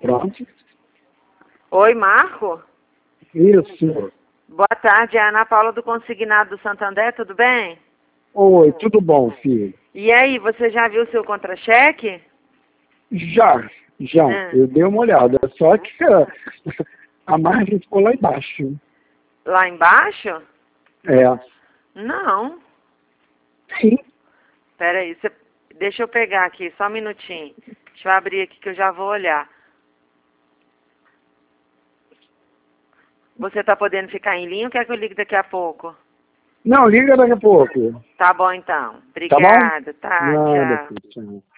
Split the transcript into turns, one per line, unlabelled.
Pronto.
Oi, Marco?
Isso.
Boa tarde, é a Ana Paula do Consignado do Santander, tudo bem?
Oi, tudo bom, filho?
E aí, você já viu o seu contra-cheque?
Já. Eu dei uma olhada, só que a margem ficou lá embaixo.
Lá embaixo?
É.
Não.
Sim.
Peraí, deixa eu pegar aqui, só um minutinho. Deixa eu abrir aqui que eu já vou olhar. Você tá podendo ficar em linha ou quer que eu ligue daqui a pouco?
Não, liga daqui a pouco.
Tá bom então.
Tá bom?
Obrigada, tá,
Nada,
tchau.
filho. Tchau.